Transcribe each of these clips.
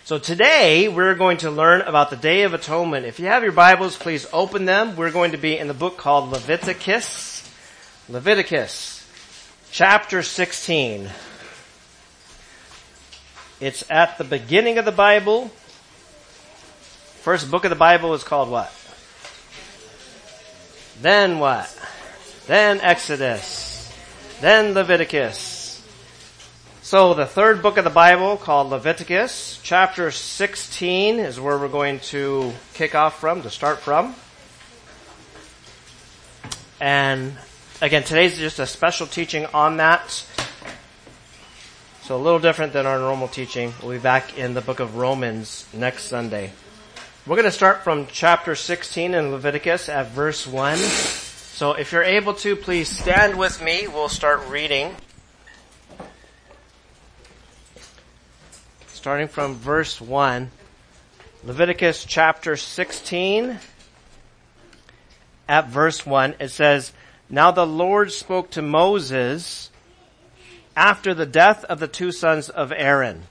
So today we're going to learn about the Day of Atonement. If you have your Bibles, please open them. We're going to be in the book called Leviticus. Leviticus, chapter 16. It's at the beginning of the Bible. First book of the Bible is called what? Then what? Then Exodus. Then Leviticus. So the third book of the Bible, called Leviticus, chapter 16 is where we're going to kick off from, to start from. And again, today's just a special teaching on that. So a little different than our normal teaching. We'll be back in the book of Romans next Sunday. We're going to start from chapter 16 in Leviticus at verse 1. So if you're able to, please stand with me. We'll start reading. Starting from verse 1, Leviticus chapter 16, at verse 1, it says, "Now the Lord spoke to Moses after the death of the two sons of Aaron,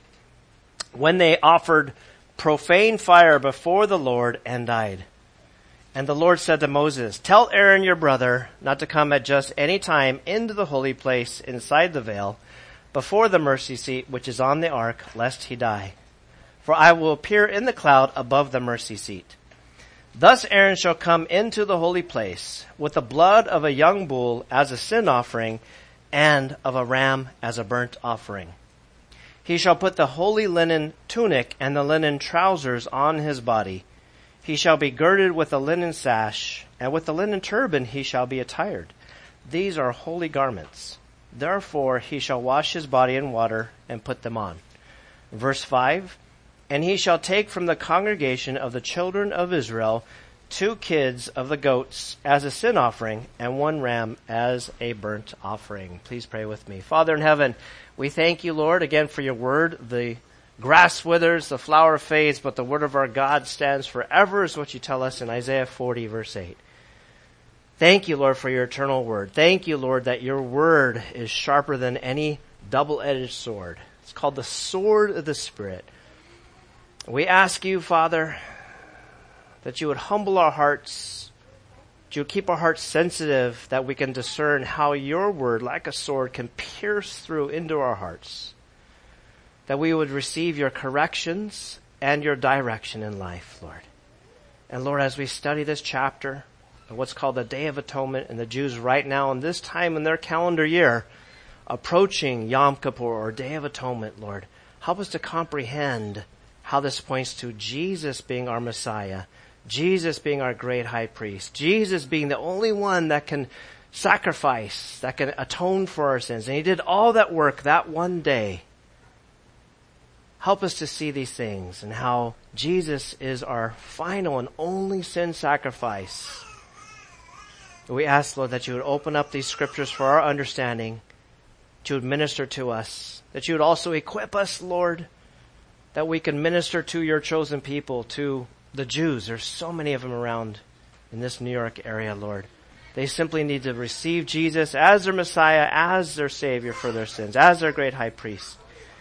when they offered profane fire before the Lord and died. And the Lord said to Moses, 'Tell Aaron your brother not to come at just any time into the holy place inside the veil, before the mercy seat which is on the ark, lest he die. For I will appear in the cloud above the mercy seat. Thus Aaron shall come into the holy place with the blood of a young bull as a sin offering and of a ram as a burnt offering. He shall put the holy linen tunic and the linen trousers on his body. He shall be girded with a linen sash, and with the linen turban he shall be attired. These are holy garments. Therefore he shall wash his body in water and put them on.'" Verse 5, "And he shall take from the congregation of the children of Israel 2 kids of the goats as a sin offering and 1 ram as a burnt offering." Please pray with me. Father in heaven, we thank you, Lord, again for your word. The grass withers, the flower fades, but the word of our God stands forever, is what you tell us in Isaiah 40, verse 8. Thank you, Lord, for your eternal word. Thank you, Lord, that your word is sharper than any double-edged sword. It's called the sword of the Spirit. We ask you, Father, that you would humble our hearts, that you would keep our hearts sensitive, that we can discern how your word, like a sword, can pierce through into our hearts, that we would receive your corrections and your direction in life, Lord. And Lord, as we study this chapter, what's called the Day of Atonement, and the Jews right now in this time in their calendar year approaching Yom Kippur or Day of Atonement, Lord, help us to comprehend how this points to Jesus being our Messiah, Jesus being our great high priest, Jesus being the only one that can sacrifice, that can atone for our sins. And he did all that work that one day. Help us to see these things and how Jesus is our final and only sin sacrifice. We ask, Lord, that you would open up these scriptures for our understanding, that you would minister to us, that you would also equip us, Lord, that we can minister to your chosen people, to the Jews. There's so many of them around in this New York area, Lord. They simply need to receive Jesus as their Messiah, as their Savior for their sins, as their great high priest.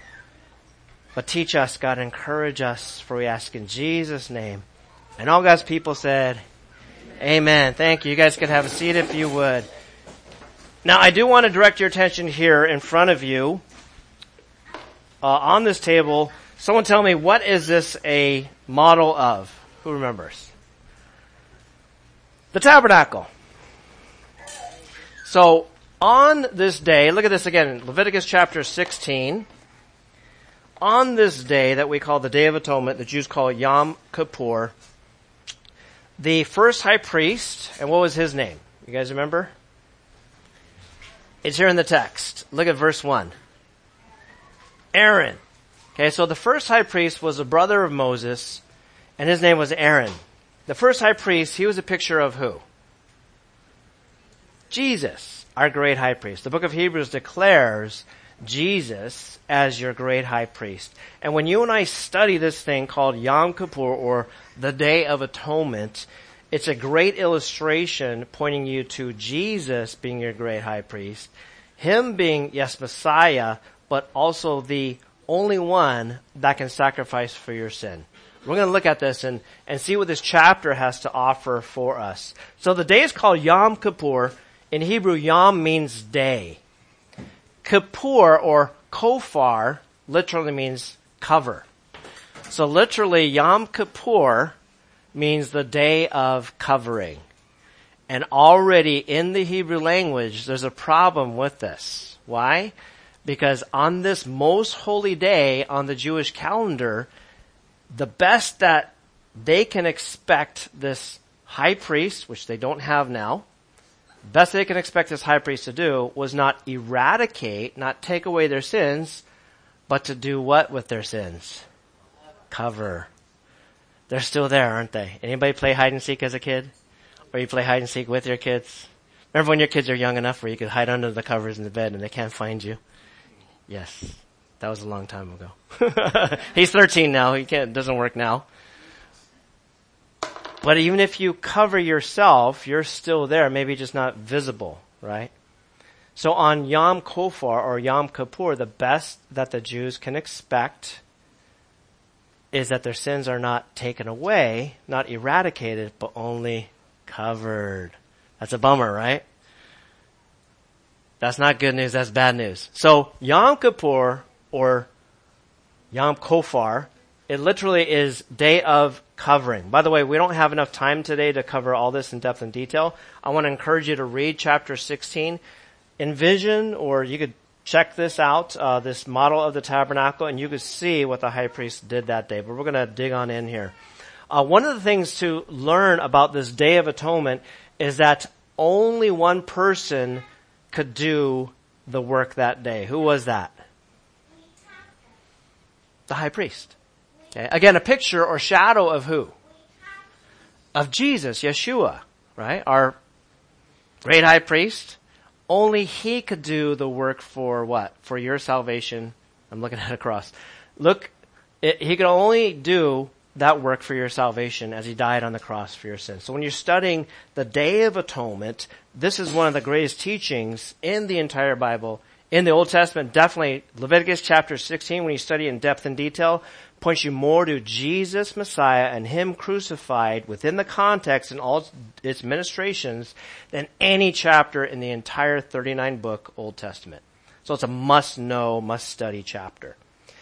But teach us, God, encourage us, for we ask in Jesus' name. And all God's people said, Amen. Thank you. You guys can have a seat if you would. Now, I do want to direct your attention here in front of you. On this table, someone tell me, what is this a model of? Who remembers? The tabernacle. So, on this day, look at this again, Leviticus chapter 16. On this day that we call the Day of Atonement, the Jews call Yom Kippur, the first high priest, and what was his name? You guys remember? It's here in the text. Look at verse 1. Aaron. Okay, so the first high priest was a brother of Moses, and his name was Aaron. The first high priest, he was a picture of who? Jesus, our great high priest. The book of Hebrews declares Jesus as your great high priest. And when you and I study this thing called Yom Kippur, or the Day of Atonement, it's a great illustration pointing you to Jesus being your great high priest, him being, yes, Messiah, but also the only one that can sacrifice for your sin. We're going to look at this and see what this chapter has to offer for us. So the day is called Yom Kippur. In Hebrew, Yom means day. Kippur or Kofar literally means cover. So literally, Yom Kippur means the day of covering. And already in the Hebrew language, there's a problem with this. Why? Because on this most holy day on the Jewish calendar, the best that they can expect this high priest, which they don't have now, best they can expect this high priest to do was not eradicate, not take away their sins, but to do what with their sins? Cover. They're still there, aren't they? Anybody play hide and seek as a kid? Or you play hide and seek with your kids? Remember when your kids are young enough where you could hide under the covers in the bed and they can't find you? Yes. That was a long time ago. He's 13 now. Doesn't work now. But even if you cover yourself, you're still there, maybe just not visible, right? So on Yom Kofar or Yom Kippur, the best that the Jews can expect is that their sins are not taken away, not eradicated, but only covered. That's a bummer, right? That's not good news, that's bad news. So Yom Kippur or Yom Kofar, it literally is day of covering. By the way, we don't have enough time today to cover all this in depth and detail. I want to encourage you to read chapter 16. Envision, or you could check this out, this model of the tabernacle, and you could see what the high priest did that day. But we're going to dig on in here. One of the things to learn about this Day of Atonement is that only one person could do the work that day. Who was that? The high priest. Okay. Again, a picture or shadow of who? Of Jesus, Yeshua, right? Our great high priest. Only he could do the work for what? For your salvation. I'm looking at a cross. He could only do that work for your salvation as he died on the cross for your sins. So when you're studying the Day of Atonement, this is one of the greatest teachings in the entire Bible. In the Old Testament, definitely Leviticus chapter 16, when you study in depth and detail, points you more to Jesus, Messiah, and him crucified within the context and all its ministrations than any chapter in the entire 39-book Old Testament. So it's a must-know, must-study chapter.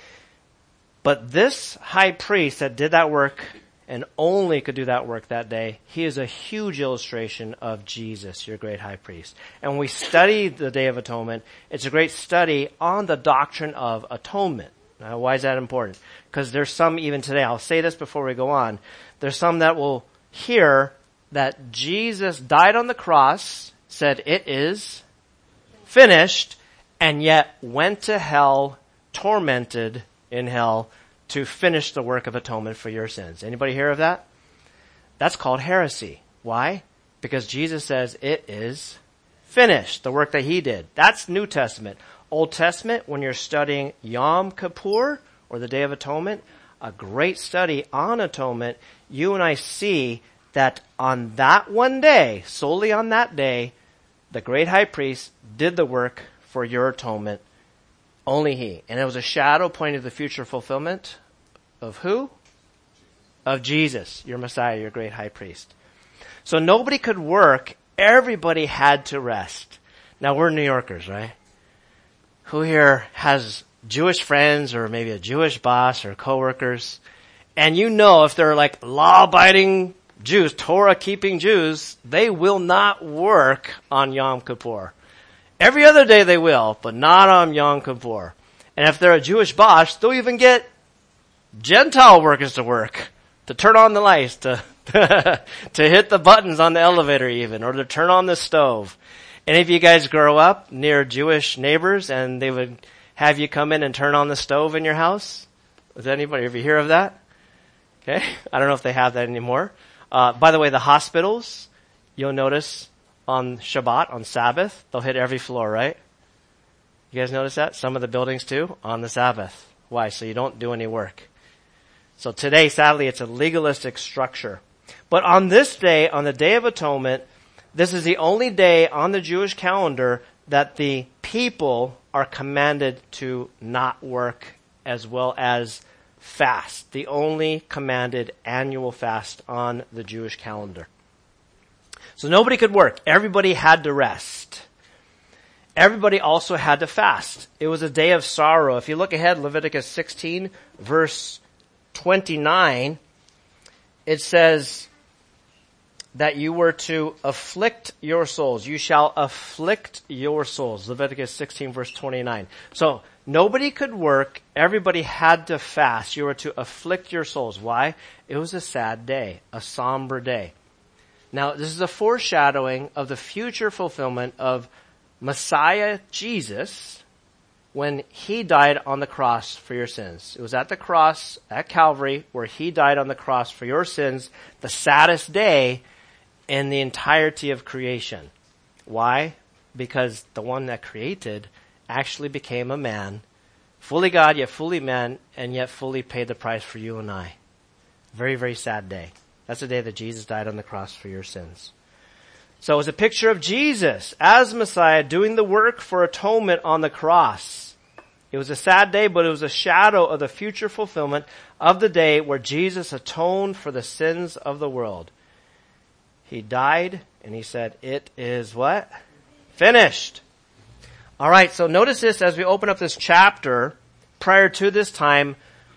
But this high priest that did that work and only could do that work that day, he is a huge illustration of Jesus, your great high priest. And when we study the Day of Atonement, it's a great study on the doctrine of atonement. Now, why is that important? Because there's some even today, I'll say this before we go on, there's some that will hear that Jesus died on the cross, said it is finished, and yet went to hell, tormented in hell, to finish the work of atonement for your sins. Anybody hear of that? That's called heresy. Why? Because Jesus says it is finished, the work that he did. That's New Testament. Old Testament, when you're studying Yom Kippur, or the Day of Atonement, a great study on atonement, you and I see that on that one day, solely on that day, the great high priest did the work for your atonement. Only he. And it was a shadow pointing to the future fulfillment of who? Of Jesus, your Messiah, your great high priest. So nobody could work. Everybody had to rest. Now we're New Yorkers, right? Who here has Jewish friends or maybe a Jewish boss or coworkers? And you know if they're like law-abiding Jews, Torah-keeping Jews, they will not work on Yom Kippur. Every other day they will, but not on Yom Kippur. And if they're a Jewish boss, they'll even get Gentile workers to work, to turn on the lights, to hit the buttons on the elevator even, or to turn on the stove. Any of you guys grow up near Jewish neighbors and they would have you come in and turn on the stove in your house? Does anybody ever hear of that? Okay. I don't know if they have that anymore. By the way, the hospitals, you'll notice on Shabbat, on Sabbath, they'll hit every floor, right? You guys notice that? Some of the buildings too, on the Sabbath. Why? So you don't do any work. So today, sadly, it's a legalistic structure. But on this day, on the Day of Atonement, this is the only day on the Jewish calendar that the people are commanded to not work as well as fast, the only commanded annual fast on the Jewish calendar. So nobody could work. Everybody had to rest. Everybody also had to fast. It was a day of sorrow. If you look ahead, Leviticus 16, verse 29, it says that you were to afflict your souls. You shall afflict your souls. Leviticus 16, verse 29. So nobody could work. Everybody had to fast. You were to afflict your souls. Why? It was a sad day, a somber day. Now, this is a foreshadowing of the future fulfillment of Messiah Jesus when he died on the cross for your sins. It was at the cross, at Calvary, where he died on the cross for your sins, the saddest day in the entirety of creation. Why? Because the one that created actually became a man, fully God, yet fully man, and yet fully paid the price for you and I. Very, very sad day. That's the day that Jesus died on the cross for your sins. So it was a picture of Jesus as Messiah doing the work for atonement on the cross. It was a sad day, but it was a shadow of the future fulfillment of the day where Jesus atoned for the sins of the world. He died and he said, it is what? Finished. All right, so notice this as we open up this chapter. Prior to this time,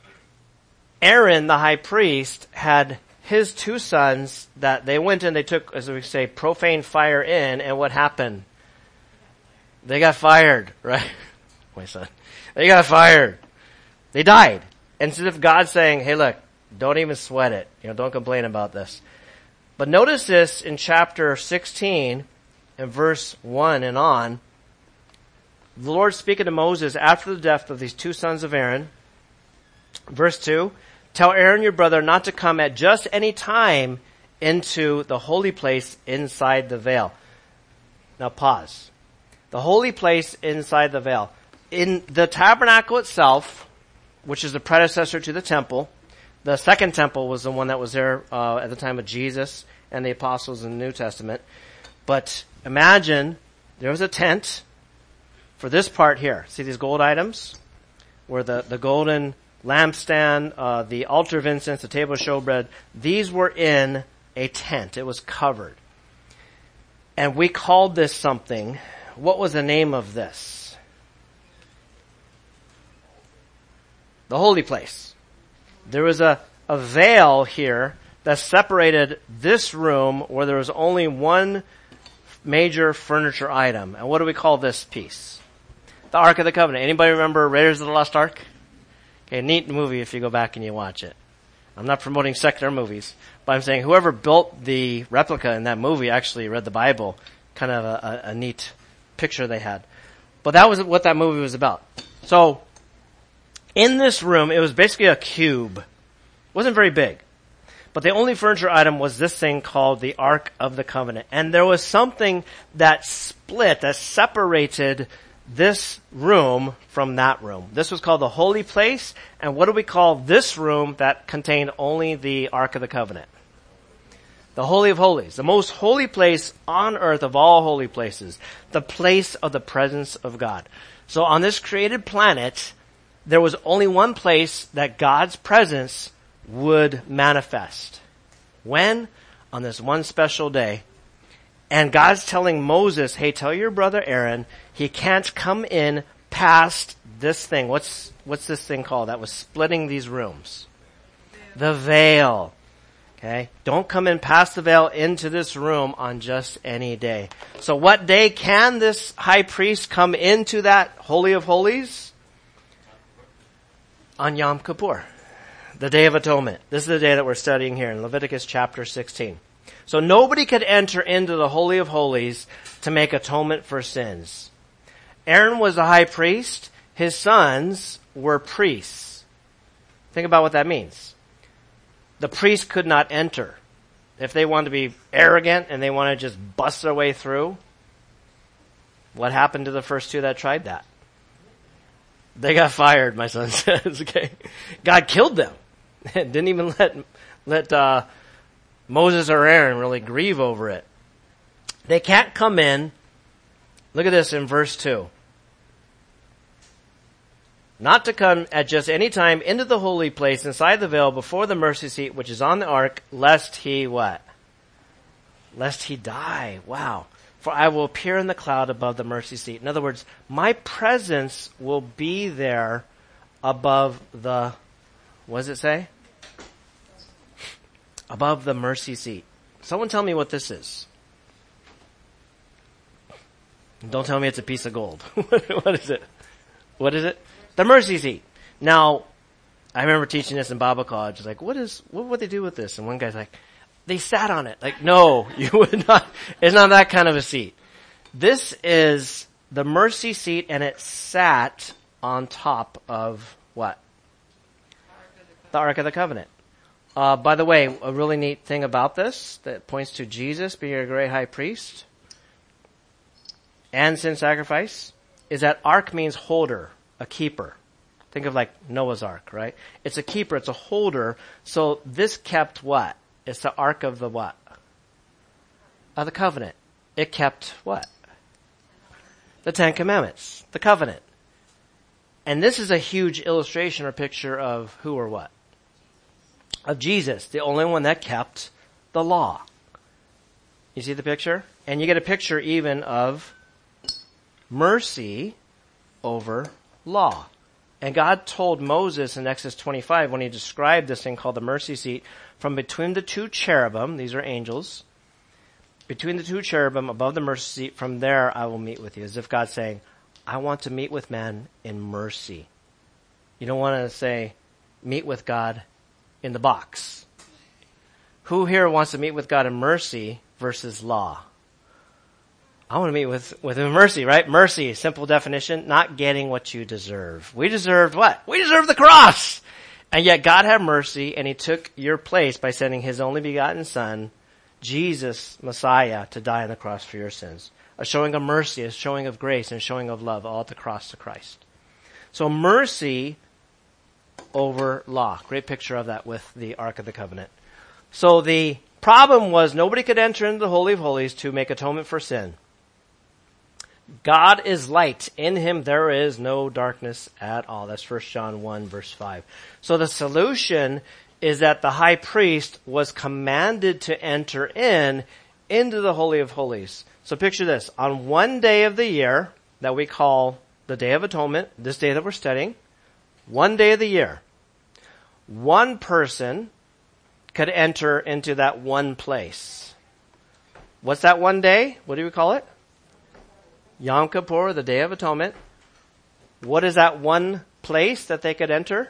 Aaron, the high priest, had his two sons that they went and they took, as we say, profane fire in, and what happened? They got fired, right? My son. They got fired. They died. Instead of God saying, hey look, don't even sweat it. Don't complain about this. But notice this in chapter 16 and verse 1 and on. The Lord speaking to Moses after the death of these two sons of Aaron. Verse 2. Tell Aaron your brother not to come at just any time into the holy place inside the veil. Now pause. The holy place inside the veil. In the tabernacle itself, which is the predecessor to the temple, the second temple was the one that was there at the time of Jesus and the apostles in the New Testament. But imagine there was a tent for this part here. See these gold items? Where the golden lampstand, the altar of incense, the table of showbread, these were in a tent. It was covered. And we called this something. What was the name of this? The holy place. There was a veil here that separated this room where there was only one major furniture item. And what do we call this piece? The Ark of the Covenant. Anybody remember Raiders of the Lost Ark? Okay, neat movie if you go back and you watch it. I'm not promoting secular movies, but I'm saying whoever built the replica in that movie actually read the Bible. Kind of a neat picture they had. But that was what that movie was about. So, in this room, it was basically a cube. It wasn't very big. But the only furniture item was this thing called the Ark of the Covenant. And there was something that split, that separated this room from that room. This was called the holy place. And what do we call this room that contained only the Ark of the Covenant? The Holy of Holies. The most holy place on earth of all holy places. The place of the presence of God. So on this created planet, there was only one place that God's presence would manifest. When? On this one special day. And God's telling Moses, hey, tell your brother Aaron, he can't come in past this thing. What's this thing called that was splitting these rooms? The veil. Okay? Don't come in past the veil into this room on just any day. So what day can this high priest come into that Holy of Holies? On Yom Kippur. The Day of Atonement. This is the day that we're studying here in Leviticus chapter 16. So nobody could enter into the Holy of Holies to make atonement for sins. Aaron was the high priest. His sons were priests. Think about what that means. The priest could not enter. If they wanted to be arrogant and they wanted to just bust their way through, what happened to the first two that tried that? They got fired, my son says. Okay, God killed them. Didn't even let Moses or Aaron really grieve over it. They can't come in. Look at this in verse 2. not to come at just any time into the holy place inside the veil before the mercy seat which is on the ark, lest he what? Lest he die. Wow. For I will appear in the cloud above the mercy seat. In other words, my presence will be there above the, what does it say? Above the mercy seat. Someone tell me what this is. Don't tell me it's a piece of gold. What is it? What is it? The mercy seat. Now, I remember teaching this in Bible college. It's like, what would they do with this? And one guy's like, they sat on it. Like, no, you would not. It's not that kind of a seat. This is the mercy seat, and it sat on top of what? The Ark of the Covenant. By the way, a really neat thing about this that points to Jesus being a great high priest and sin sacrifice is that ark means holder, a keeper. Think of like Noah's Ark, right? It's a keeper, it's a holder. So this kept what? It's the Ark of the what? Of the covenant. It kept what? The Ten Commandments, the covenant. And this is a huge illustration or picture of who or what? Of Jesus, the only one that kept the law. You see the picture? And you get a picture even of mercy over law. And God told Moses in Exodus 25 when he described this thing called the mercy seat, from between the two cherubim, these are angels, between the two cherubim above the mercy seat, from there I will meet with you. As if God's saying, I want to meet with man in mercy. You don't want to say, meet with God in the box. Who here wants to meet with God in mercy versus law? I want to meet with him in mercy, right? Mercy, simple definition, not getting what you deserve. We deserved what? We deserved the cross! And yet God had mercy, and he took your place by sending his only begotten Son, Jesus, Messiah, to die on the cross for your sins. A showing of mercy, a showing of grace, and a showing of love, all at the cross to Christ. So mercy over law. Great picture of that with the Ark of the Covenant. So the problem was nobody could enter into the Holy of Holies to make atonement for sin. God is light. In him there is no darkness at all. That's 1 John 1 verse 5. So the solution is that the high priest was commanded to enter into the Holy of Holies. So picture this. On one day of the year that we call the Day of Atonement, this day that we're studying, one day of the year, one person could enter into that one place. What's that one day? What do we call it? Yom Kippur, the Day of Atonement. What is that one place that they could enter?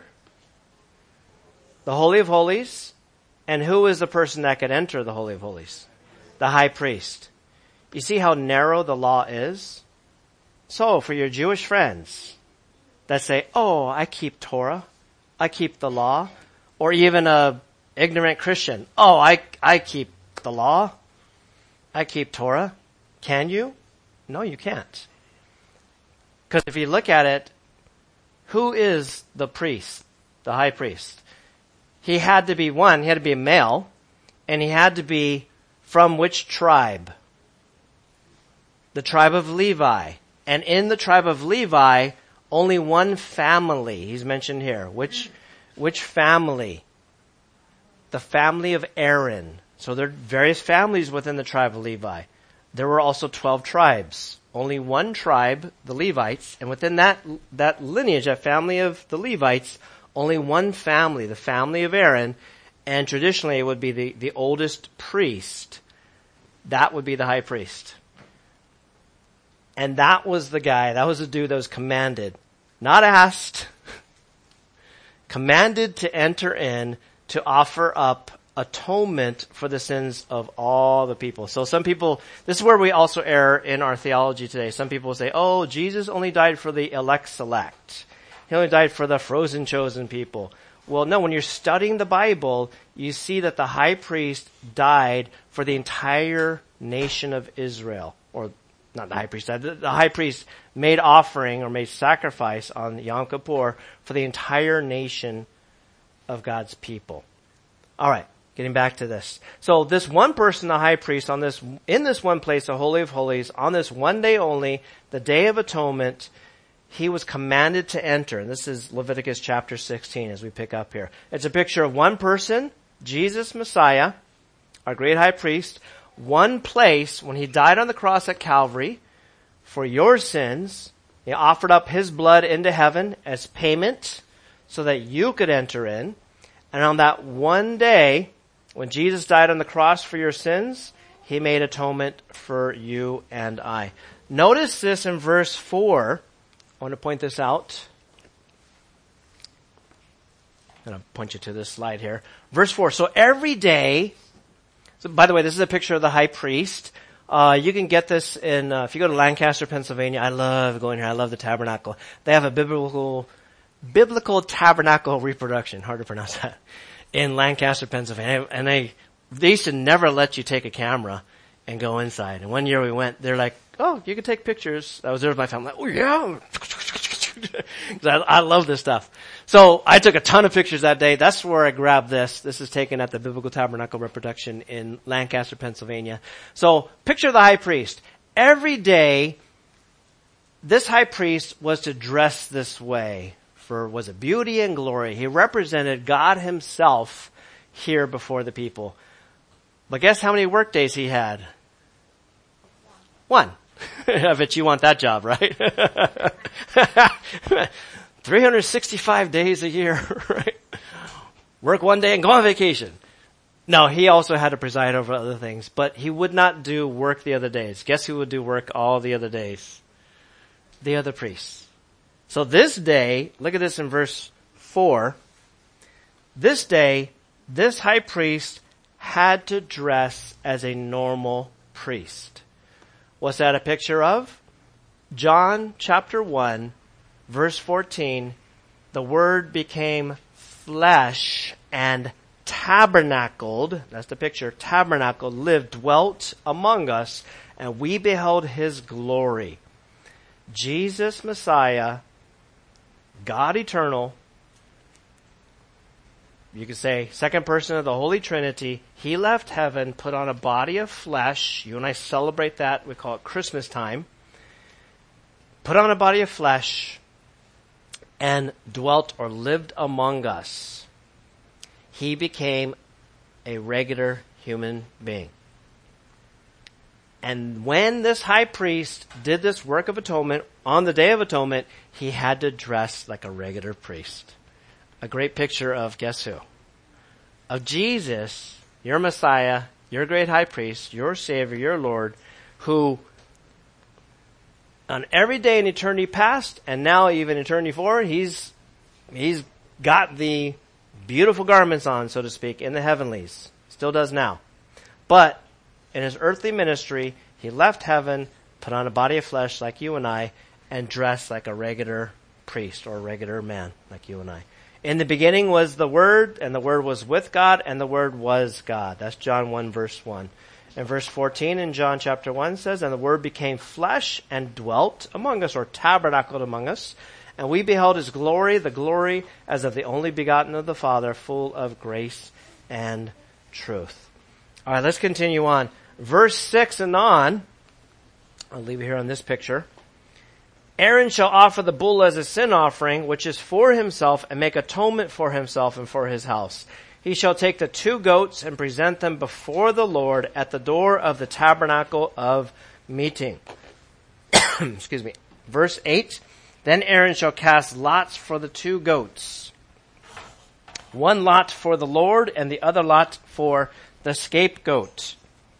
The Holy of Holies. And who is the person that could enter the Holy of Holies? The high priest. You see how narrow the law is? So, for your Jewish friends that say, oh, I keep Torah, I keep the law, or even a ignorant Christian, oh, I keep the law, I keep Torah. Can you? No, you can't. Because if you look at it, who is the priest, the high priest? He had to be one, he had to be a male, and he had to be from which tribe? The tribe of Levi. And in the tribe of Levi, only one family, he's mentioned here. Which family? The family of Aaron. So there are various families within the tribe of Levi. There were also 12 tribes. Only one tribe, the Levites, and within that lineage, that family of the Levites, only one family, the family of Aaron, and traditionally it would be the oldest priest. That would be the high priest. And that was the guy, that was the dude that was commanded, not asked, commanded to enter in to offer up atonement for the sins of all the people. So some people, this is where we also err in our theology today. Some people say, oh, Jesus only died for the elect select. He only died for the frozen chosen people. Well, no, when you're studying the Bible, you see that the high priest died for the entire nation of Israel. Or, not the high priest died, the high priest made offering or made sacrifice on Yom Kippur for the entire nation of God's people. Alright. Getting back to this. So this one person, the high priest, in this one place, the Holy of Holies, on this one day only, the Day of Atonement, he was commanded to enter. And this is Leviticus chapter 16 as we pick up here. It's a picture of one person, Jesus Messiah, our great high priest, one place when he died on the cross at Calvary for your sins. He offered up his blood into heaven as payment so that you could enter in. And on that one day, when Jesus died on the cross for your sins, he made atonement for you and I. Notice this in verse 4. I want to point this out. I'm going to point you to this slide here. Verse 4. So every day, so by the way, this is a picture of the high priest. You can get this in, if you go to Lancaster, Pennsylvania. I love going here. I love the tabernacle. They have a biblical tabernacle reproduction. Hard to pronounce that. In Lancaster, Pennsylvania. And they used to never let you take a camera and go inside. And one year we went, they're like, oh, you can take pictures. I was there with my family. Like, oh yeah. I love this stuff. So I took a ton of pictures that day. That's where I grabbed this. This is taken at the Biblical Tabernacle Reproduction in Lancaster, Pennsylvania. So picture the high priest. Every day, this high priest was to dress this way was it beauty and glory. He represented God himself here before the people. But guess how many work days he had? One. I bet you want that job, right? 365 days a year, right? Work one day and go on vacation. No, he also had to preside over other things, but he would not do work the other days. Guess who would do work all the other days? The other priests. So this day, look at this in verse 4. This day, this high priest had to dress as a normal priest. What's that a picture of? John chapter 1, verse 14. The Word became flesh and tabernacled. That's the picture. Tabernacled, lived, dwelt among us, and we beheld his glory. Jesus Messiah, God eternal, you could say second person of the Holy Trinity, he left heaven, put on a body of flesh. You and I celebrate that. We call it Christmas time. Put on a body of flesh and dwelt or lived among us. He became a regular human being. And when this high priest did this work of atonement, on the Day of Atonement, he had to dress like a regular priest. A great picture of, guess who? Of Jesus, your Messiah, your great high priest, your Savior, your Lord, who on every day in eternity past, and now even eternity forward, he's got the beautiful garments on, so to speak, in the heavenlies. Still does now. But in his earthly ministry, he left heaven, put on a body of flesh like you and I, and dressed like a regular priest or a regular man like you and I. In the beginning was the Word, and the Word was with God, and the Word was God. That's John 1, verse 1. And verse 14 in John chapter 1 says, and the Word became flesh and dwelt among us, or tabernacled among us, and we beheld his glory, the glory as of the only begotten of the Father, full of grace and truth. All right, let's continue on. Verse 6 and on, I'll leave it here on this picture. Aaron shall offer the bull as a sin offering, which is for himself, and make atonement for himself and for his house. He shall take the 2 goats and present them before the Lord at the door of the tabernacle of meeting. Excuse me. Verse 8, then Aaron shall cast lots for the 2 goats. One lot for the Lord, and the other lot for the scapegoat.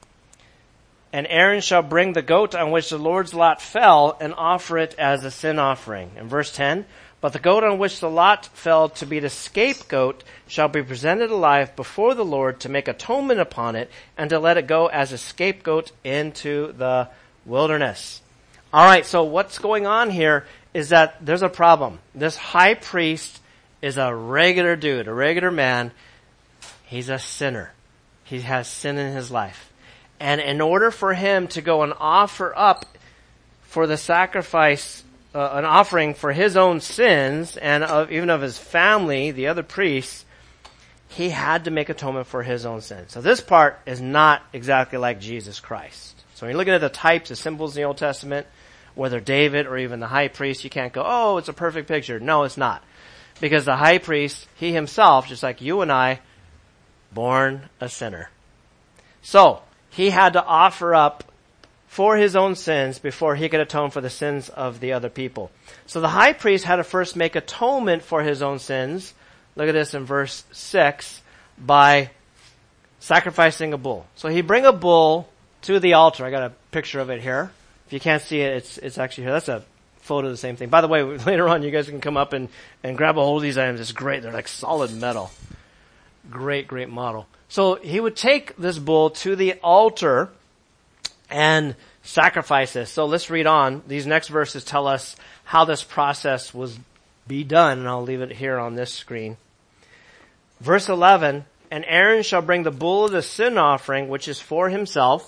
And Aaron shall bring the goat on which the Lord's lot fell and offer it as a sin offering. In verse 10, but the goat on which the lot fell to be the scapegoat shall be presented alive before the Lord to make atonement upon it and to let it go as a scapegoat into the wilderness. All right, so what's going on here is that there's a problem. This high priest is a regular dude, a regular man. He's a sinner. He has sin in his life. And in order for him to go and offer up for the sacrifice, an offering for his own sins and even of his family, the other priests, he had to make atonement for his own sins. So this part is not exactly like Jesus Christ. So when you're looking at the types, the symbols in the Old Testament, whether David or even the high priest, you can't go, oh, it's a perfect picture. No, it's not. Because the high priest, he himself, just like you and I, born a sinner. So, he had to offer up for his own sins before he could atone for the sins of the other people. So the high priest had to first make atonement for his own sins. Look at this in verse 6, by sacrificing a bull. So he bring a bull to the altar. I got a picture of it here. If you can't see it, it's actually here. That's a photo of the same thing. By the way, later on you guys can come up and grab a hold of these items. It's great. They're like solid metal. Great, great model. So he would take this bull to the altar and sacrifice this. So let's read on. These next verses tell us how this process was be done, and I'll leave it here on this screen. Verse 11, and Aaron shall bring the bull of the sin offering, which is for himself,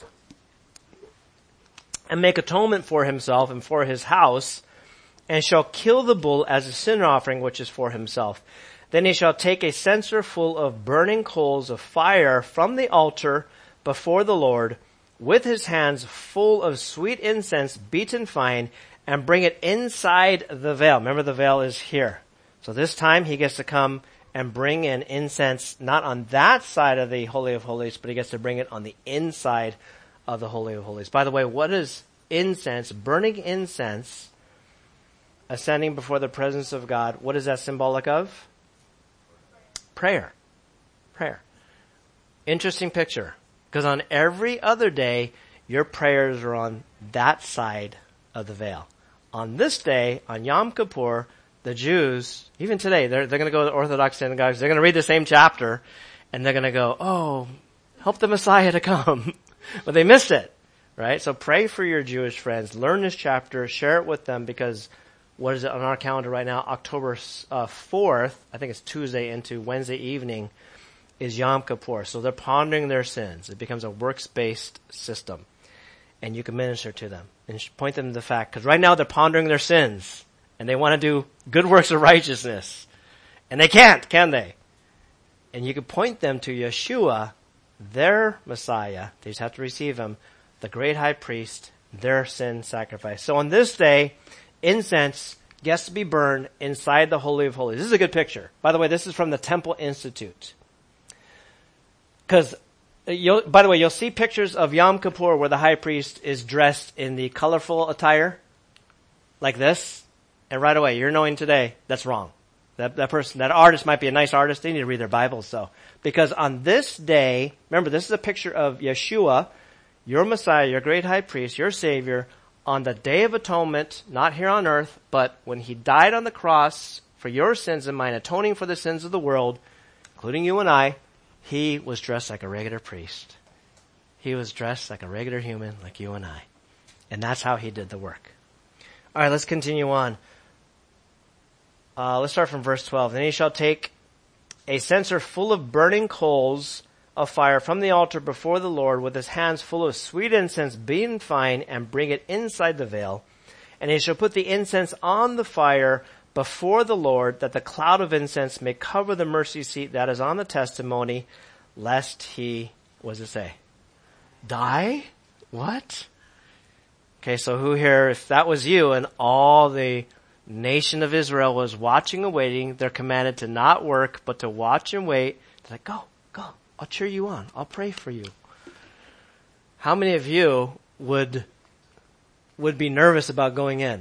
and make atonement for himself and for his house, and shall kill the bull as a sin offering, which is for himself. Then he shall take a censer full of burning coals of fire from the altar before the Lord, with his hands full of sweet incense beaten fine, and bring it inside the veil. Remember, the veil is here. So this time he gets to come and bring in incense, not on that side of the Holy of Holies, but he gets to bring it on the inside of the Holy of Holies. By the way, what is incense? Burning incense, ascending before the presence of God. What is that symbolic of? Prayer. Prayer. Interesting picture. Because on every other day, your prayers are on that side of the veil. On this day, on Yom Kippur, the Jews, even today, they're going to go to Orthodox synagogues, they're going to read the same chapter, and they're going to go, oh, help the Messiah to come. But they missed it, right? So pray for your Jewish friends. Learn this chapter, share it with them, because what is it on our calendar right now? October 4th, I think it's Tuesday into Wednesday evening, is Yom Kippur. So they're pondering their sins. It becomes a works-based system. And you can minister to them and point them to the fact, because right now they're pondering their sins and they want to do good works of righteousness. And they can't, can they? And you can point them to Yeshua, their Messiah. They just have to receive him, the great high priest, their sin sacrifice. So on this day, incense gets to be burned inside the Holy of Holies. This is a good picture. By the way, this is from the Temple Institute. Because by the way, you'll see pictures of Yom Kippur where the high priest is dressed in the colorful attire, like this, and right away, you're knowing today, that's wrong. That person, that artist might be a nice artist, they need to read their Bibles, so. Because on this day, remember, this is a picture of Yeshua, your Messiah, your great high priest, your Savior, on the Day of Atonement, not here on earth, but when he died on the cross for your sins and mine, atoning for the sins of the world, including you and I, he was dressed like a regular priest. He was dressed like a regular human, like you and I. And that's how he did the work. All right, let's continue on. Let's start from verse 12. Then he shall take a censer full of burning coals of fire from the altar before the Lord, with his hands full of sweet incense beaten fine, and bring it inside the veil. And he shall put the incense on the fire before the Lord, that the cloud of incense may cover the mercy seat that is on the testimony, lest he, what does it say? Die? What? Okay, so who here, if that was you and all the nation of Israel was watching and waiting, they're commanded to not work, but to watch and wait. They're like, go, I'll cheer you on. I'll pray for you. How many of you would be nervous about going in?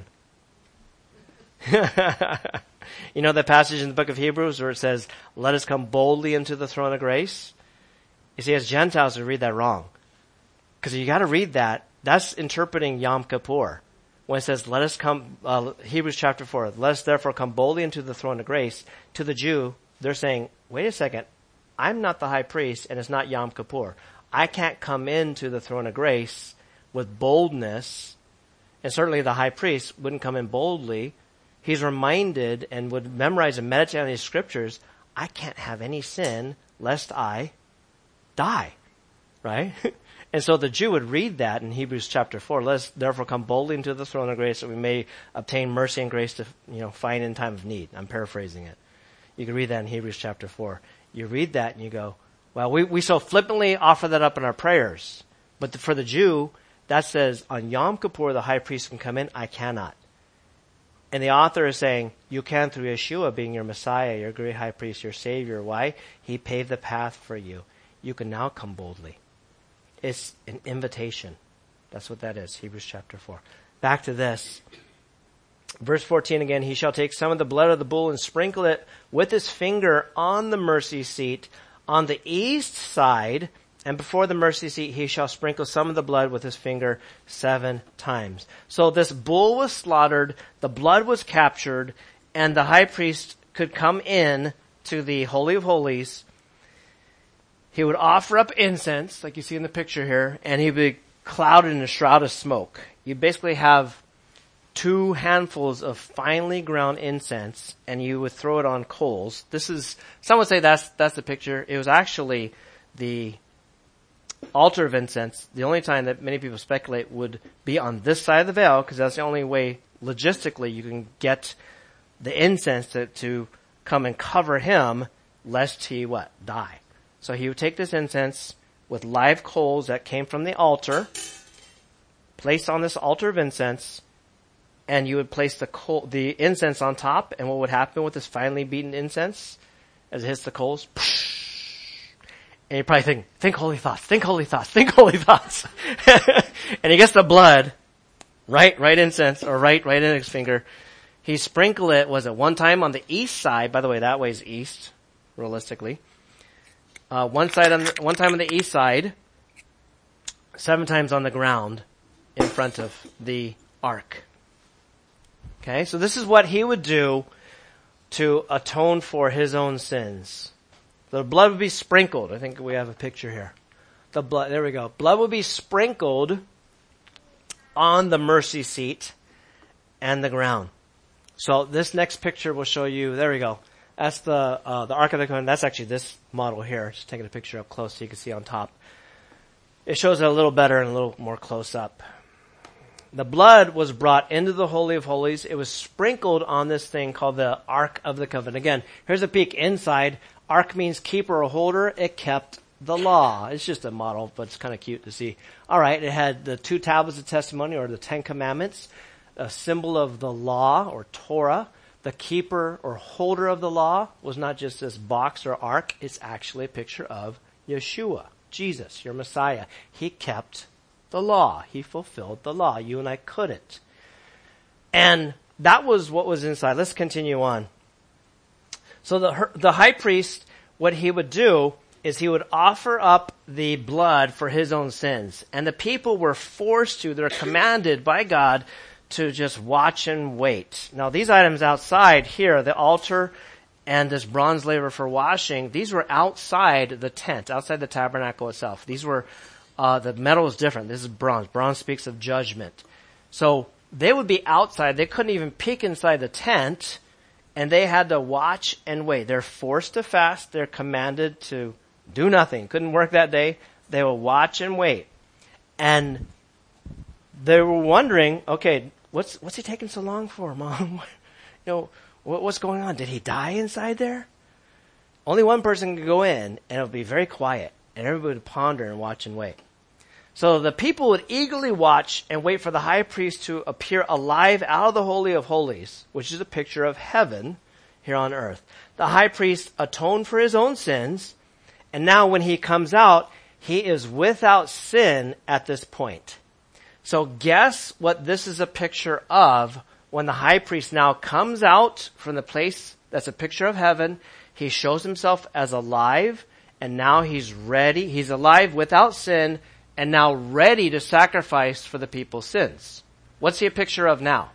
You know that passage in the book of Hebrews where it says, let us come boldly into the throne of grace? You see, as Gentiles, we read that wrong. Because you got to read that. That's interpreting Yom Kippur. When it says, let us come, Hebrews chapter 4, let us therefore come boldly into the throne of grace. To the Jew, they're saying, wait a second, I'm not the high priest and it's not Yom Kippur. I can't come into the throne of grace with boldness, and certainly the high priest wouldn't come in boldly. He's reminded and would memorize and meditate on these scriptures, I can't have any sin lest I die, right? And so the Jew would read that in Hebrews chapter 4. Let us therefore come boldly into the throne of grace that we may obtain mercy and grace to, find in time of need. I'm paraphrasing it. You can read that in Hebrews chapter 4. You read that and you go, well, we so flippantly offer that up in our prayers. But for the Jew, that says on Yom Kippur the high priest can come in. I cannot. And the author is saying, you can through Yeshua being your Messiah, your great high priest, your Savior. Why? He paved the path for you. You can now come boldly. It's an invitation. That's what that is, Hebrews chapter 4. Back to this. Verse 14 again, he shall take some of the blood of the bull and sprinkle it with his finger on the mercy seat on the east side, and before the mercy seat he shall sprinkle some of the blood with his finger 7 times. So this bull was slaughtered, the blood was captured, and the high priest could come in to the Holy of Holies. He would offer up incense, like you see in the picture here, and he'd be clouded in a shroud of smoke. You basically have 2 handfuls of finely ground incense, and you would throw it on coals. Some would say that's the picture. It was actually the altar of incense. The only time that many people speculate would be on this side of the veil, because that's the only way logistically you can get the incense to come and cover him, lest he die. So he would take this incense with live coals that came from the altar, place on this altar of incense, and you would place the incense on top, and what would happen with this finely beaten incense as it hits the coals? And you probably think holy thoughts, think holy thoughts, think holy thoughts. And he gets the blood, right incense, or right index finger. He sprinkled it, was it one time on the east side? By the way, that way is east, realistically. One time on the east side, 7 times on the ground in front of the ark. Okay, so this is what he would do to atone for his own sins. The blood would be sprinkled. I think we have a picture here. The blood, there we go. Blood would be sprinkled on the mercy seat and the ground. So this next picture will show you, there we go. That's the Ark of the Covenant. That's actually this model here. Just taking a picture up close so you can see on top. It shows it a little better and a little more close up. The blood was brought into the Holy of Holies. It was sprinkled on this thing called the Ark of the Covenant. Again, here's a peek inside. Ark means keeper or holder. It kept the law. It's just a model, but it's kind of cute to see. All right, it had the 2 tablets of testimony, or the 10 commandments, a symbol of the law or Torah. The keeper or holder of the law was not just this box or ark. It's actually a picture of Yeshua, Jesus, your Messiah. He kept the law. He fulfilled the law. You and I couldn't. And that was what was inside. Let's continue on. So the high priest, what he would do is he would offer up the blood for his own sins. And the people were they're commanded by God to just watch and wait. Now these items outside here, the altar and this bronze laver for washing, these were outside the tent, outside the tabernacle itself. These were, the metal is different. This is bronze. Bronze speaks of judgment. So they would be outside. They couldn't even peek inside the tent, and they had to watch and wait. They're forced to fast. They're commanded to do nothing. Couldn't work that day. They will watch and wait. And they were wondering, okay, what's he taking so long for, Mom? What's going on? Did he die inside there? Only one person could go in, and it'll be very quiet, and everybody would ponder and watch and wait. So the people would eagerly watch and wait for the high priest to appear alive out of the Holy of Holies, which is a picture of heaven here on earth. The high priest atoned for his own sins, and now when he comes out, he is without sin at this point. So guess what this is a picture of when the high priest now comes out from the place that's a picture of heaven. He shows himself as alive, and now he's ready. He's alive without sin, and now ready to sacrifice for the people's sins. What's he a picture of now?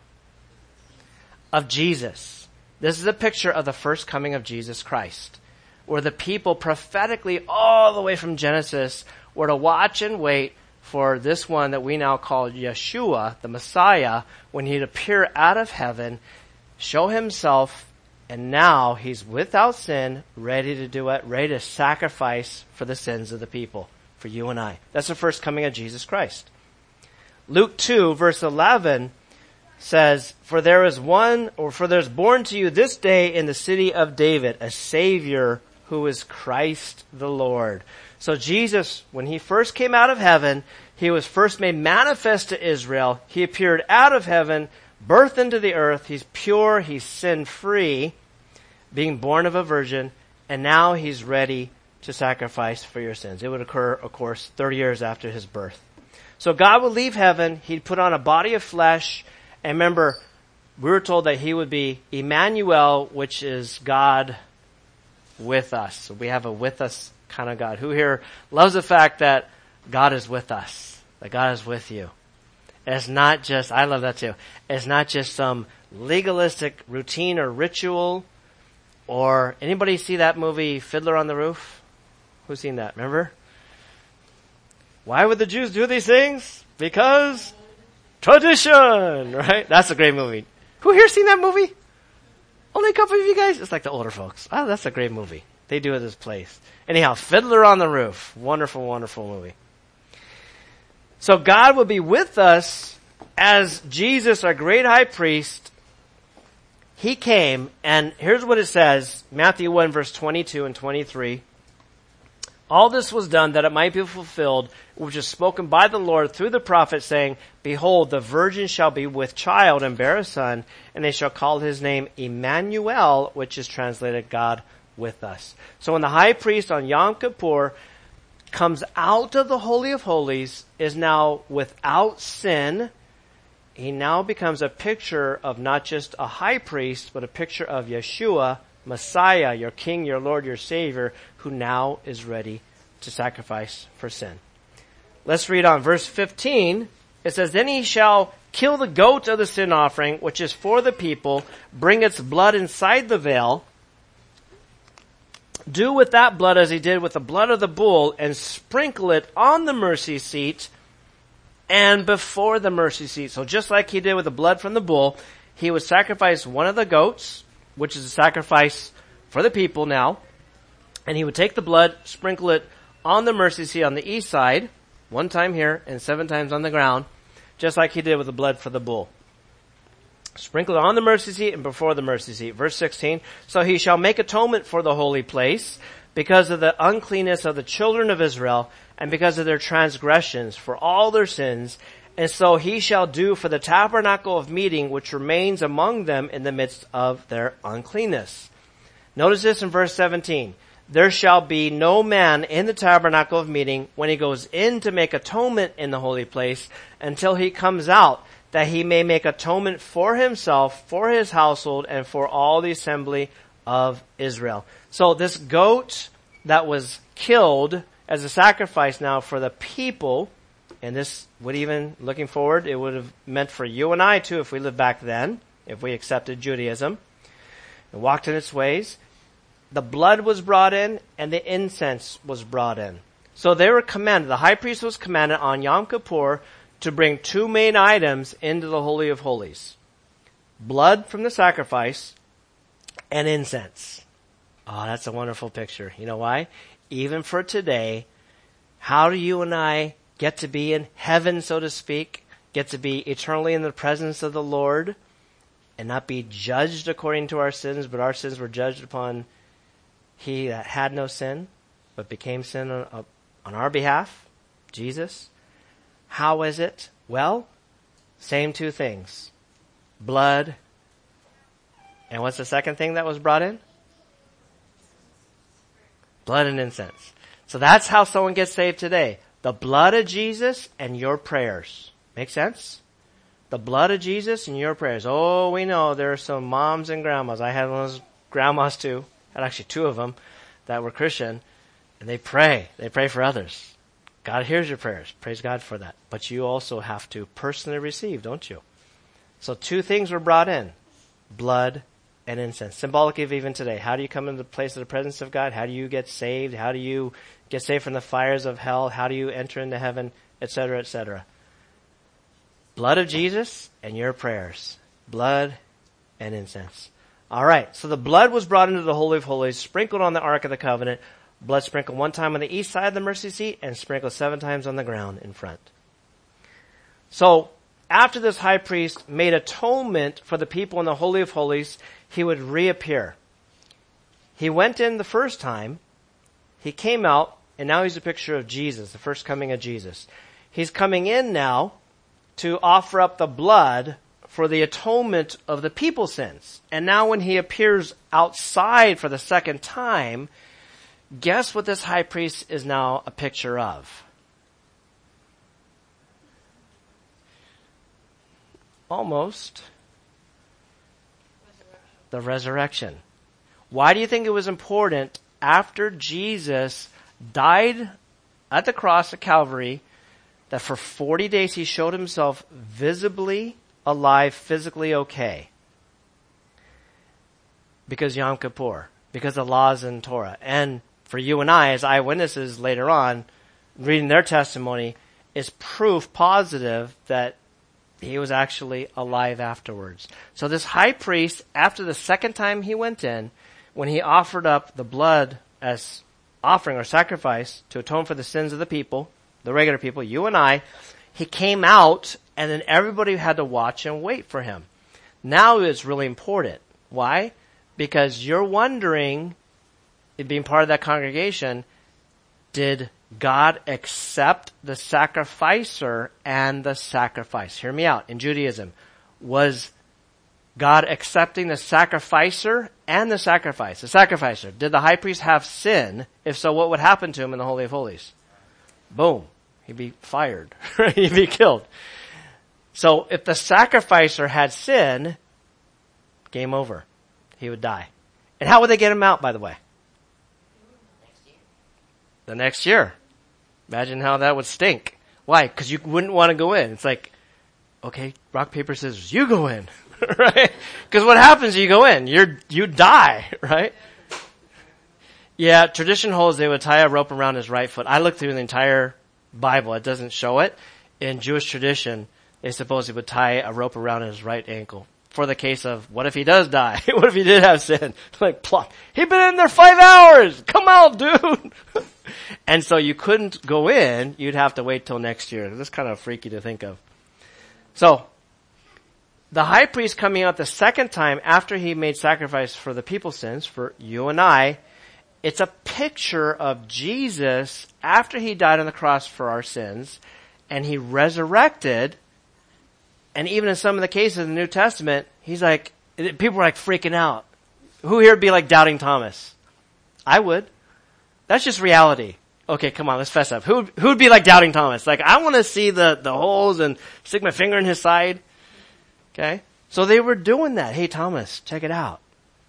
Of Jesus. This is a picture of the first coming of Jesus Christ, where the people prophetically all the way from Genesis were to watch and wait for this one that we now call Yeshua, the Messiah, when he'd appear out of heaven, show himself, and now he's without sin, ready to do it, ready to sacrifice for the sins of the people, for you and I. That's the first coming of Jesus Christ. Luke 2, verse 11 says, For there's born to you this day in the city of David a Savior who is Christ the Lord. So Jesus, when he first came out of heaven, he was first made manifest to Israel. He appeared out of heaven, birthed into the earth. He's pure, he's sin-free, being born of a virgin, and now he's ready to sacrifice for your sins. It would occur, of course, 30 years after his birth. So God would leave heaven, he'd put on a body of flesh, and remember, we were told that he would be Emmanuel, which is God with us. So we have a with us kind of God. Who here loves the fact that God is with us, that God is with you? And it's not just, I love that too, it's not just some legalistic routine or ritual. Or anybody see that movie Fiddler on the Roof? Who's seen that? Remember? Why would the Jews do these things? Because tradition, right? That's a great movie. Who here seen that movie? Only a couple of you guys? It's like the older folks. Oh, that's a great movie. They do it this place. Anyhow, Fiddler on the Roof. Wonderful, wonderful movie. So God will be with us as Jesus, our great high priest. He came, and here's what it says, Matthew 1, verse 22 and 23. All this was done that it might be fulfilled, which is spoken by the Lord through the prophet, saying, Behold, the virgin shall be with child and bear a son, and they shall call his name Emmanuel, which is translated God with us. So when the high priest on Yom Kippur comes out of the Holy of Holies, is now without sin, he now becomes a picture of not just a high priest, but a picture of Yeshua, Messiah, your King, your Lord, your Savior, who now is ready to sacrifice for sin. Let's read on. Verse 15, it says, Then he shall kill the goat of the sin offering, which is for the people, bring its blood inside the veil, do with that blood as he did with the blood of the bull, and sprinkle it on the mercy seat and before the mercy seat. So just like he did with the blood from the bull, he would sacrifice one of the goats, which is a sacrifice for the people now, and he would take the blood, sprinkle it on the mercy seat on the east side, one time here and 7 times on the ground, just like he did with the blood for the bull. Sprinkle it on the mercy seat and before the mercy seat. Verse 16, So he shall make atonement for the holy place because of the uncleanness of the children of Israel and because of their transgressions for all their sins. And so he shall do for the tabernacle of meeting which remains among them in the midst of their uncleanness. Notice this in verse 17. There shall be no man in the tabernacle of meeting when he goes in to make atonement in the holy place until he comes out, that he may make atonement for himself, for his household, and for all the assembly of Israel. So this goat that was killed as a sacrifice now for the people, and this would even, looking forward, it would have meant for you and I too if we lived back then, if we accepted Judaism and walked in its ways. The blood was brought in and the incense was brought in. So they were commanded, the high priest was commanded on Yom Kippur to bring 2 main items into the Holy of Holies. Blood from the sacrifice and incense. Oh, that's a wonderful picture. You know why? Even for today, how do you and I get to be in heaven, so to speak, get to be eternally in the presence of the Lord and not be judged according to our sins, but our sins were judged upon he that had no sin, but became sin on our behalf, Jesus? How is it? Well, same 2 things. Blood. And what's the second thing that was brought in? Blood and incense. So that's how someone gets saved today. The blood of Jesus and your prayers. Make sense? The blood of Jesus and your prayers. Oh, we know there are some moms and grandmas. I had one of those grandmas too. I had actually 2 of them that were Christian. And they pray. They pray for others. God hears your prayers. Praise God for that. But you also have to personally receive, don't you? So 2 things were brought in. Blood and incense. Symbolic of even today. How do you come into the place of the presence of God? How do you get saved? How do you get saved from the fires of hell? How do you enter into heaven? Etc., etc. Blood of Jesus and your prayers. Blood and incense. All right. So the blood was brought into the Holy of Holies, sprinkled on the Ark of the Covenant. Blood sprinkled 1 time on the east side of the mercy seat and sprinkled 7 times on the ground in front. So after this high priest made atonement for the people in the Holy of Holies, he would reappear. He went in the first time, he came out, and now he's a picture of Jesus, the first coming of Jesus. He's coming in now to offer up the blood for the atonement of the people's sins. And now when he appears outside for the second time, guess what this high priest is now a picture of? Almost. The resurrection. Why do you think it was important after Jesus died at the cross at Calvary that for 40 days he showed himself visibly alive, physically okay? Because Yom Kippur, because the laws in Torah. And for you and I, as eyewitnesses later on, reading their testimony, is proof positive that he was actually alive afterwards. So this high priest, after the second time he went in, when he offered up the blood as offering or sacrifice to atone for the sins of the people, the regular people, you and I, he came out and then everybody had to watch and wait for him. Now it's really important. Why? Because you're wondering, being part of that congregation, did God accept the sacrificer and the sacrifice? Hear me out. In Judaism, was God accepting the sacrificer and the sacrifice? The sacrificer. Did the high priest have sin? If so, what would happen to him in the Holy of Holies? Boom. He'd be fired. He'd be killed. So if the sacrificer had sin, game over. He would die. And how would they get him out, by the way? The next year. Imagine how that would stink. Why? Because you wouldn't want to go in. It's like, okay, rock, paper, scissors, you go in. Right? Because what happens if you go in? You die, right? Yeah, tradition holds they would tie a rope around his right foot. I looked through the entire Bible. It doesn't show it. In Jewish tradition, they suppose he would tie a rope around his right ankle. For the case of, what if he does die? What if he did have sin? Like, plop. He'd been in there 5 hours! Come out, dude! And so you couldn't go in, you'd have to wait till next year. That's kind of freaky to think of. So, the high priest coming out the second time after he made sacrifice for the people's sins, for you and I, it's a picture of Jesus after he died on the cross for our sins, and he resurrected, and even in some of the cases in the New Testament, he's like, people were like freaking out. Who here would be like doubting Thomas? I would. That's just reality. Okay, come on, let's fess up. Who'd be like doubting Thomas? Like, I want to see the holes and stick my finger in his side. Okay? So they were doing that. Hey, Thomas, check it out.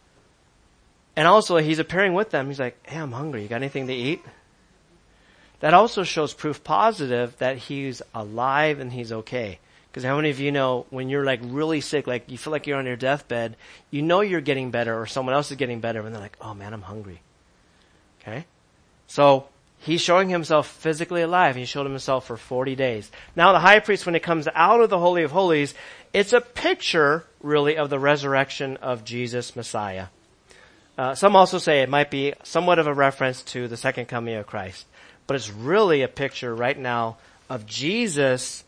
And also, he's appearing with them. He's like, hey, I'm hungry. You got anything to eat? That also shows proof positive that he's alive and he's okay. Because how many of you know when you're like really sick, like you feel like you're on your deathbed, you know you're getting better or someone else is getting better and they're like, oh man, I'm hungry. Okay? So, he's showing himself physically alive. He showed himself for 40 days. Now the high priest, when he comes out of the Holy of Holies, it's a picture, really, of the resurrection of Jesus Messiah. Some also say it might be somewhat of a reference to the second coming of Christ. But it's really a picture right now of Jesus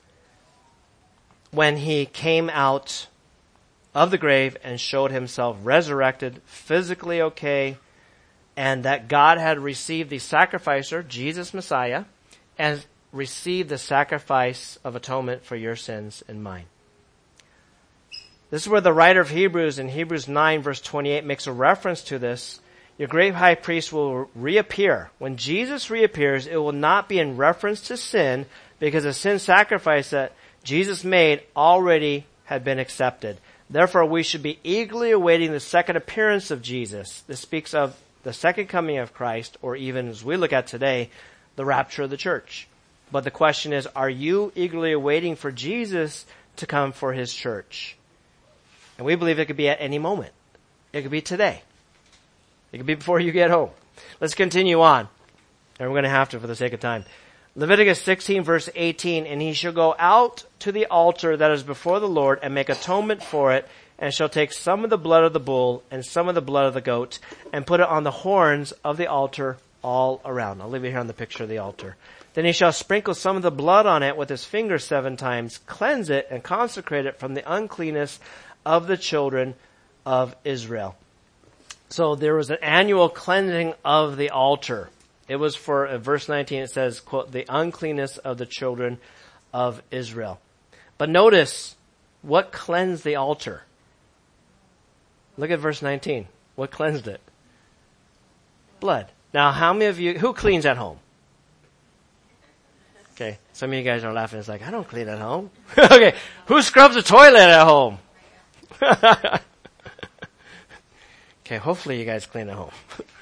when he came out of the grave and showed himself resurrected, physically okay, and that God had received the sacrificer, Jesus Messiah, and received the sacrifice of atonement for your sins and mine. This is where the writer of Hebrews in Hebrews 9 verse 28 makes a reference to this. Your great high priest will reappear. When Jesus reappears, it will not be in reference to sin, because the sin sacrifice that Jesus made already had been accepted. Therefore, we should be eagerly awaiting the second appearance of Jesus. This speaks of the second coming of Christ, or even as we look at today, the rapture of the church. But the question is, are you eagerly awaiting for Jesus to come for his church? And we believe it could be at any moment. It could be today. It could be before you get home. Let's continue on. And we're going to have to for the sake of time. Leviticus 16 verse 18, and he shall go out to the altar that is before the Lord and make atonement for it, and shall take some of the blood of the bull and some of the blood of the goat and put it on the horns of the altar all around. I'll leave it here on the picture of the altar. Then he shall sprinkle some of the blood on it with his finger 7 times, cleanse it and consecrate it from the uncleanness of the children of Israel. So there was an annual cleansing of the altar. It was for, verse 19, it says, quote, the uncleanness of the children of Israel. But notice what cleansed the altar. Look at verse 19. What cleansed it? Blood. Now, how many of you, who cleans at home? Okay, some of you guys are laughing. It's like, I don't clean at home. Okay, who scrubs the toilet at home? Okay, hopefully you guys clean at home.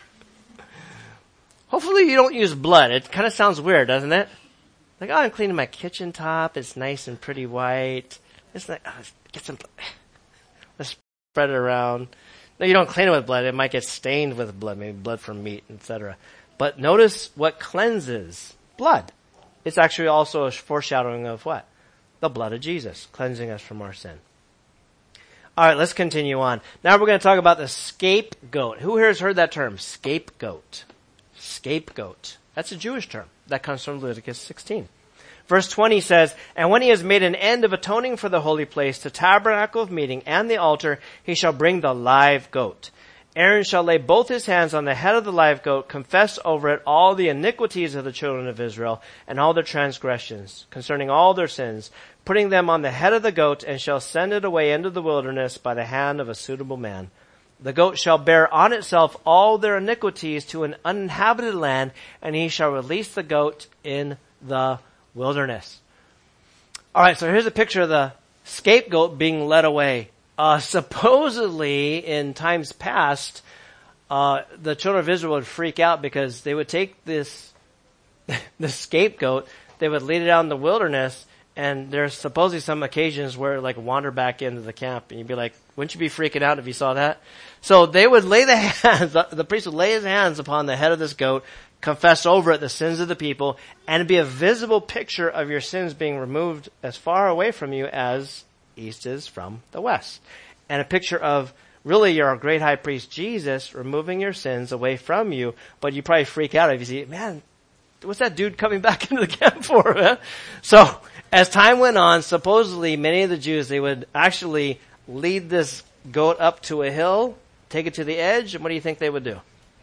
Hopefully you don't use blood. It kind of sounds weird, doesn't it? Like, oh, I'm cleaning my kitchen top. It's nice and pretty white. It's like, oh, get some blood. Let's spread it around. No, you don't clean it with blood. It might get stained with blood, maybe blood from meat, etc. But notice what cleanses blood. It's actually also a foreshadowing of what? The blood of Jesus, cleansing us from our sin. All right, let's continue on. Now we're going to talk about the scapegoat. Who here has heard that term? Scapegoat. Scapegoat. That's a Jewish term. That comes from Leviticus 16. Verse 20 says, and when he has made an end of atoning for the holy place, the tabernacle of meeting, and the altar, he shall bring the live goat. Aaron shall lay both his hands on the head of the live goat, confess over it all the iniquities of the children of Israel, and all their transgressions, concerning all their sins, putting them on the head of the goat, and shall send it away into the wilderness by the hand of a suitable man. The goat shall bear on itself all their iniquities to an uninhabited land, and he shall release the goat in the wilderness. All right, so here's a picture of the scapegoat being led away. Supposedly, in times past, the children of Israel would freak out because they would take this scapegoat, they would lead it out in the wilderness, and there's supposedly some occasions where it like wander back into the camp, and you'd be like, wouldn't you be freaking out if you saw that? So they would lay the priest would lay his hands upon the head of this goat, confess over it the sins of the people, and it'd be a visible picture of your sins being removed as far away from you as east is from the west. And a picture of really your great high priest Jesus removing your sins away from you, but you probably freak out if you see, man, what's that dude coming back into the camp for, man? So, as time went on, supposedly many of the Jews, they would actually lead this goat up to a hill, take it to the edge, and what do you think they would do?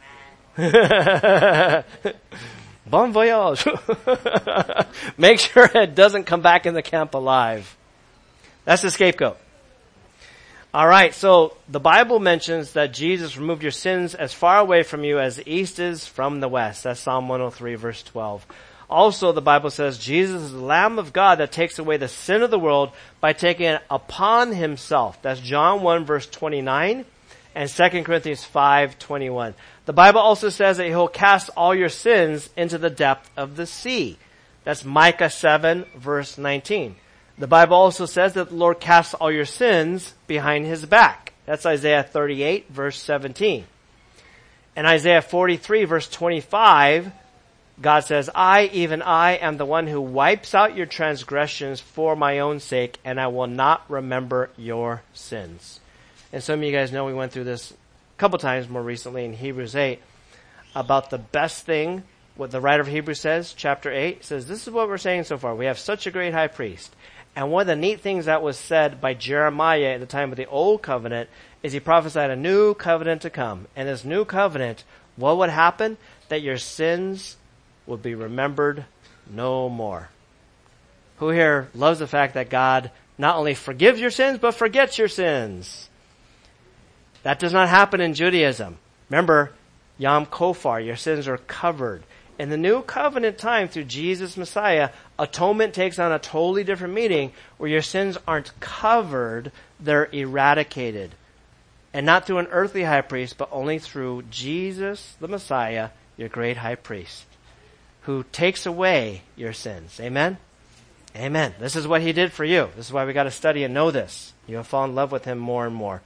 Bon voyage. Make sure it doesn't come back in the camp alive. That's the scapegoat. All right, so the Bible mentions that Jesus removed your sins as far away from you as the east is from the west. That's Psalm 103, verse 12. Also, the Bible says Jesus is the Lamb of God that takes away the sin of the world by taking it upon himself. That's John 1, verse 29, and 2 Corinthians 5, 21. The Bible also says that he'll cast all your sins into the depth of the sea. That's Micah 7, verse 19. The Bible also says that the Lord casts all your sins behind his back. That's Isaiah 38, verse 17. And Isaiah 43, verse 25, God says, I, even I, am the one who wipes out your transgressions for my own sake, and I will not remember your sins. And some of you guys know we went through this a couple times more recently in Hebrews 8 about the best thing, what the writer of Hebrews says, chapter 8, says, this is what we're saying so far. We have such a great high priest. And one of the neat things that was said by Jeremiah at the time of the Old Covenant is he prophesied a new covenant to come. And this new covenant, what would happen? That your sins would be remembered no more. Who here loves the fact that God not only forgives your sins, but forgets your sins? That does not happen in Judaism. Remember, Yom Kofar, your sins are covered. In the new covenant time through Jesus Messiah, atonement takes on a totally different meaning where your sins aren't covered, they're eradicated. And not through an earthly high priest, but only through Jesus the Messiah, your great high priest, who takes away your sins. Amen? Amen. This is what he did for you. This is why we got to study and know this. You'll fall in love with him more and more.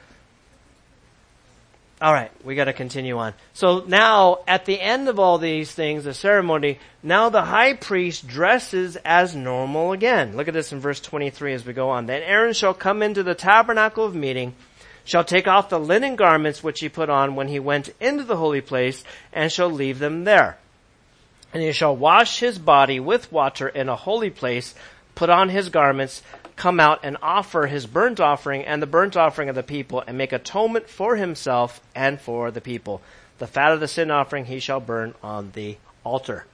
All right, we got to continue on. So now, at the end of all these things, the ceremony, now the high priest dresses as normal again. Look at this in verse 23 as we go on. Then Aaron shall come into the tabernacle of meeting, shall take off the linen garments which he put on when he went into the holy place, and shall leave them there. And he shall wash his body with water in a holy place, put on his garments, come out and offer his burnt offering and the burnt offering of the people, and make atonement for himself and for the people. The fat of the sin offering he shall burn on the altar.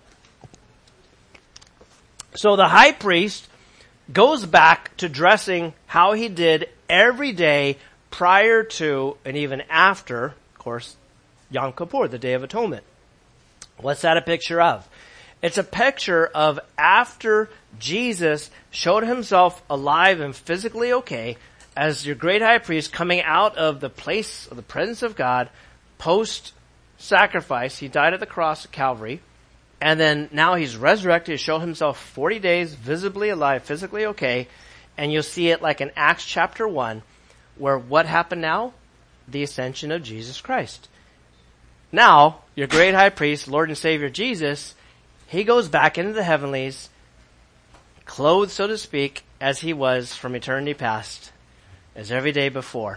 So the high priest goes back to dressing how he did every day prior to and even after, of course, Yom Kippur, the Day of Atonement. What's that a picture of? It's a picture of after Jesus showed himself alive and physically okay as your great high priest coming out of the place of the presence of God post-sacrifice. He died at the cross at Calvary. And then now he's resurrected. He showed himself 40 days visibly alive, physically okay. And you'll see it like in Acts chapter 1, where what happened now? The ascension of Jesus Christ. Now, your great high priest, Lord and Savior Jesus, he goes back into the heavenlies, clothed, so to speak, as he was from eternity past, as every day before.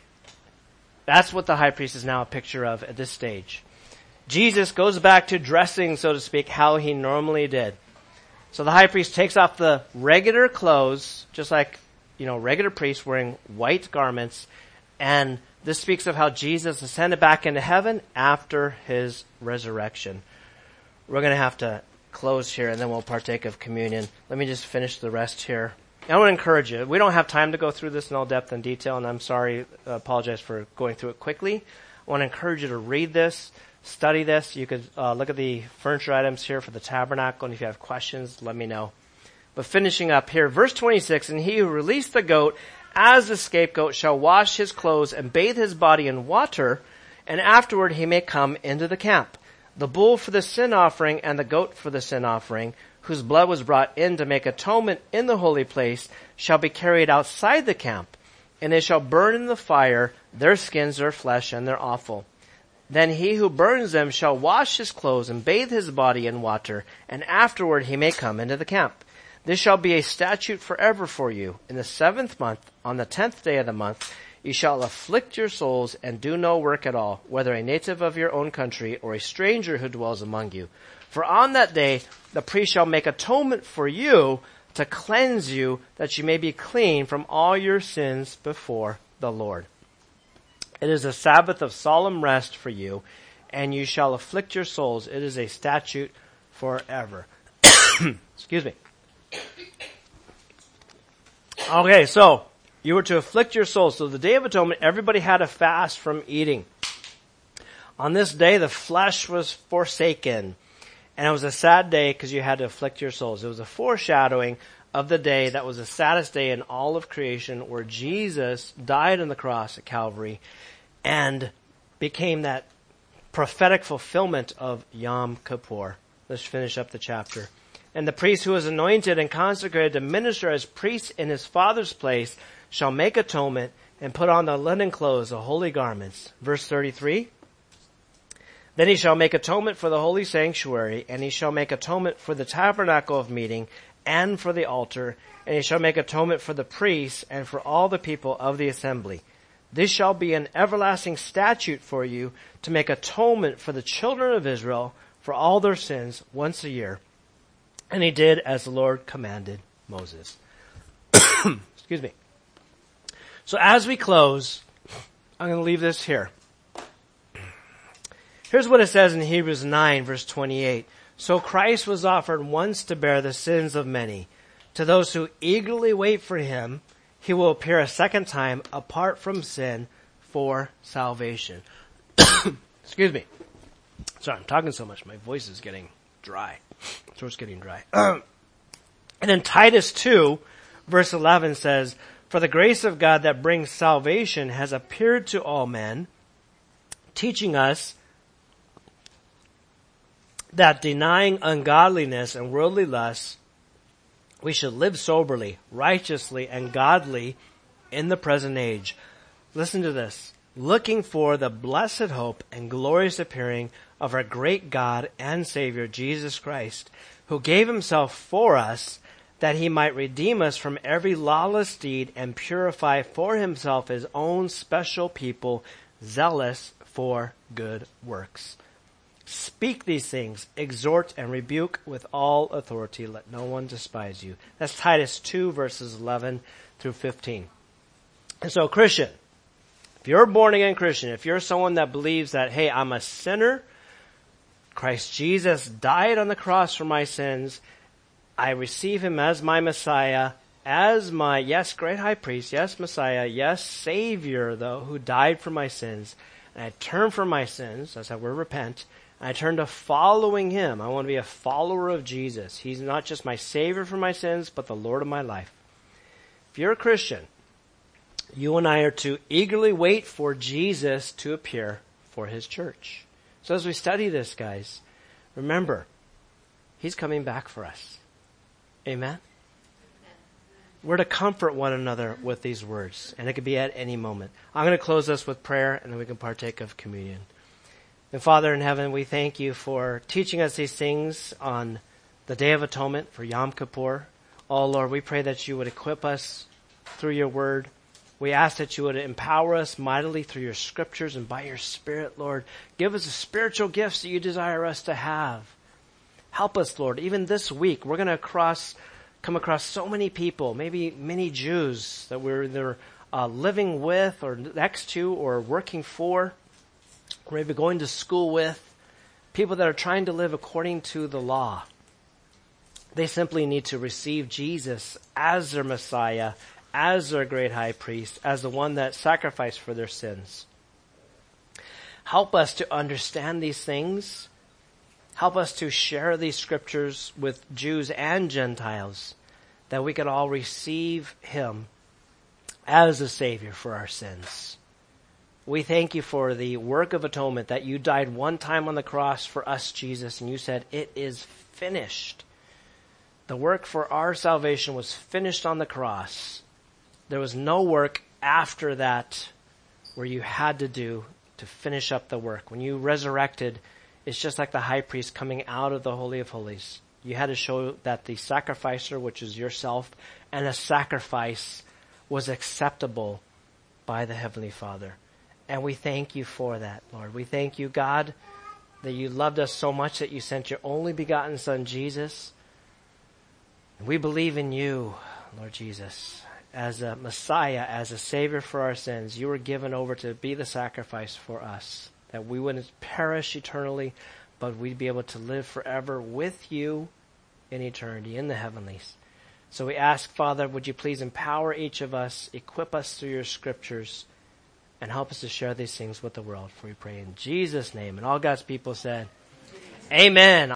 That's what the high priest is now a picture of at this stage. Jesus goes back to dressing, so to speak, how he normally did. So the high priest takes off the regular clothes, just like, regular priests wearing white garments, and this speaks of how Jesus ascended back into heaven after his resurrection. We're going to have to close here, and then we'll partake of communion. Let me just finish the rest here. I want to encourage you. We don't have time to go through this in all depth and detail, and I'm sorry, apologize for going through it quickly. I want to encourage you to read this, study this. You could look at the furniture items here for the tabernacle, and if you have questions, let me know. But finishing up here, verse 26, and he who released the goat as the scapegoat shall wash his clothes and bathe his body in water, and afterward he may come into the camp. The bull for the sin offering and the goat for the sin offering, whose blood was brought in to make atonement in the holy place, shall be carried outside the camp, and they shall burn in the fire their skins, their flesh, and their offal. Then he who burns them shall wash his clothes and bathe his body in water, and afterward he may come into the camp. This shall be a statute forever for you. In the 7th month, on the 10th day of the month, you shall afflict your souls and do no work at all, whether a native of your own country or a stranger who dwells among you. For on that day the priest shall make atonement for you to cleanse you, that you may be clean from all your sins before the Lord. It is a Sabbath of solemn rest for you, and you shall afflict your souls. It is a statute forever. Excuse me. Okay, so you were to afflict your souls. So the Day of Atonement, everybody had to fast from eating. On this day, the flesh was forsaken. And it was a sad day because you had to afflict your souls. It was a foreshadowing of the day that was the saddest day in all of creation, where Jesus died on the cross at Calvary and became that prophetic fulfillment of Yom Kippur. Let's finish up the chapter. And the priest who is anointed and consecrated to minister as priest in his Father's place shall make atonement and put on the linen clothes, the holy garments. Verse 33. Then he shall make atonement for the holy sanctuary, and he shall make atonement for the tabernacle of meeting and for the altar, and he shall make atonement for the priests and for all the people of the assembly. This shall be an everlasting statute for you to make atonement for the children of Israel for all their sins once a year. And he did as the Lord commanded Moses. Excuse me. So as we close, I'm going to leave this here. Here's what it says in Hebrews 9, verse 28. So Christ was offered once to bear the sins of many. To those who eagerly wait for him, he will appear a second time apart from sin for salvation. Excuse me. Sorry, I'm talking so much. My voice is getting dry. Throat's getting dry. And then Titus 2, verse 11 says, For the grace of God that brings salvation has appeared to all men, teaching us that denying ungodliness and worldly lusts, we should live soberly, righteously, and godly in the present age. Listen to this. Looking for the blessed hope and glorious appearing of our great God and Savior, Jesus Christ, who gave himself for us that he might redeem us from every lawless deed and purify for himself his own special people, zealous for good works. Speak these things, exhort and rebuke with all authority. Let no one despise you. That's Titus 2 verses 11 through 15. And so Christian, if you're a born again Christian, if you're someone that believes that, hey, I'm a sinner, Christ Jesus died on the cross for my sins, I receive him as my Messiah, as my, yes, great high priest, yes, Messiah, yes, Savior, though, who died for my sins, and I turn from my sins, that's that word repent, and I turn to following him. I want to be a follower of Jesus. He's not just my Savior for my sins, but the Lord of my life. If you're a Christian, you and I are to eagerly wait for Jesus to appear for his church. So as we study this, guys, remember, he's coming back for us. Amen? We're to comfort one another with these words, and it could be at any moment. I'm going to close this with prayer, and then we can partake of communion. And Father in heaven, we thank you for teaching us these things on the Day of Atonement, for Yom Kippur. Oh, Lord, we pray that you would equip us through your word. We ask that you would empower us mightily through your scriptures and by your Spirit, Lord. Give us the spiritual gifts that you desire us to have. Help us, Lord. Even this week, we're going to come across so many people, maybe many Jews that we're either living with or next to or working for, or maybe going to school with, people that are trying to live according to the law. They simply need to receive Jesus as their Messiah, as their great high priest, as the one that sacrificed for their sins. Help us to understand these things. Help us to share these scriptures with Jews and Gentiles, that we could all receive him as a Savior for our sins. We thank you for the work of atonement, that you died one time on the cross for us, Jesus, and you said, it is finished. The work for our salvation was finished on the cross. There was no work after that where you had to do to finish up the work. When you resurrected, it's just like the high priest coming out of the Holy of Holies. You had to show that the sacrificer, which is yourself, and a sacrifice was acceptable by the Heavenly Father. And we thank you for that, Lord. We thank you, God, that you loved us so much that you sent your only begotten Son, Jesus. And we believe in you, Lord Jesus, as a Messiah, as a Savior for our sins. You were given over to be the sacrifice for us, that we wouldn't perish eternally, but we'd be able to live forever with you in eternity, in the heavenlies. So we ask, Father, would you please empower each of us, equip us through your scriptures, and help us to share these things with the world. For we pray in Jesus' name. And all God's people said, Amen.